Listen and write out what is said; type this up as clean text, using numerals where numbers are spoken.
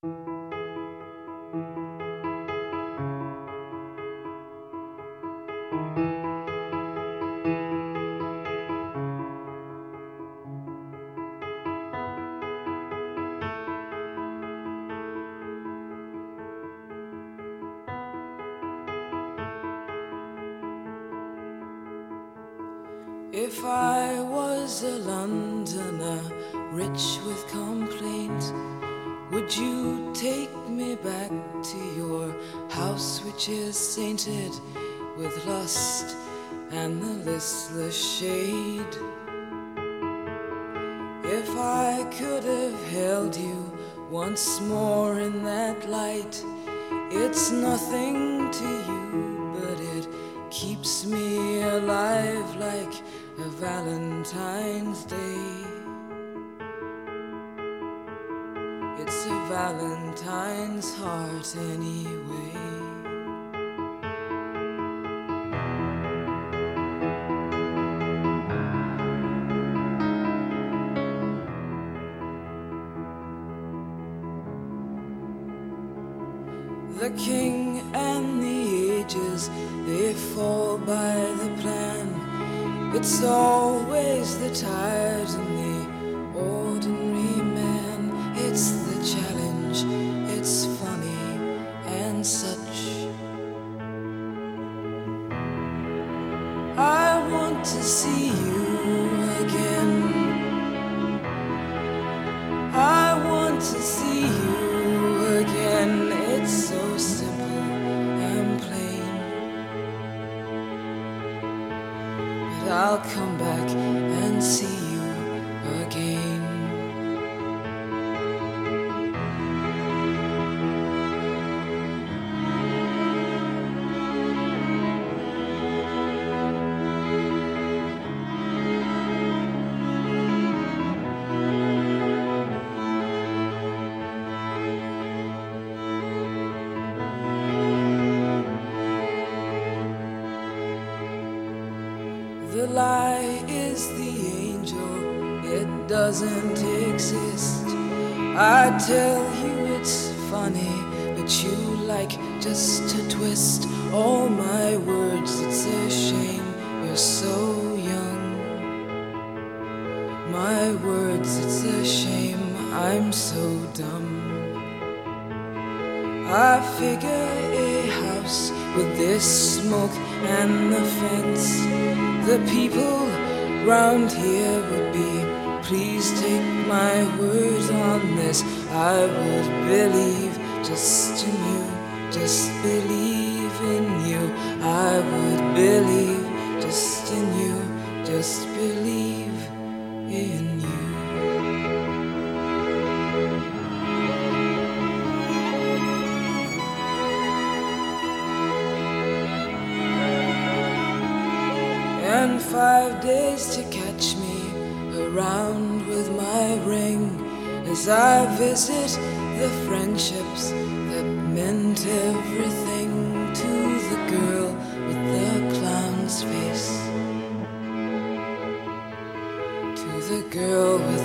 If I was a Londoner, rich with complaint, would you take me back to your house which is sainted with lust and the listless shade? If I could have held you once more in that light, it's nothing to you, but it keeps me alive like a Valentine's Day. It's a Valentine's heart anyway. The king and the ages, they fall by the plan. It's always the tired and the ordinary man. It's the challenge, it's funny and such. I want to see you again. I want to see you again. It's so simple and plain, but I'll come back and see you again. The lie is the angel, it doesn't exist. I tell you it's funny, but you like just to twist all my words. It's a shame you're so young. My words, it's a shame I'm so dumb. I figure a house with this smoke and the fence, the people round here would be, please take my word on this. I would believe just in you, just believe in you. I would believe just in you, just believe in you. And 5 days to catch me around with my ring, as I visit the friendships that meant everything to the girl with the clown's face, to the girl with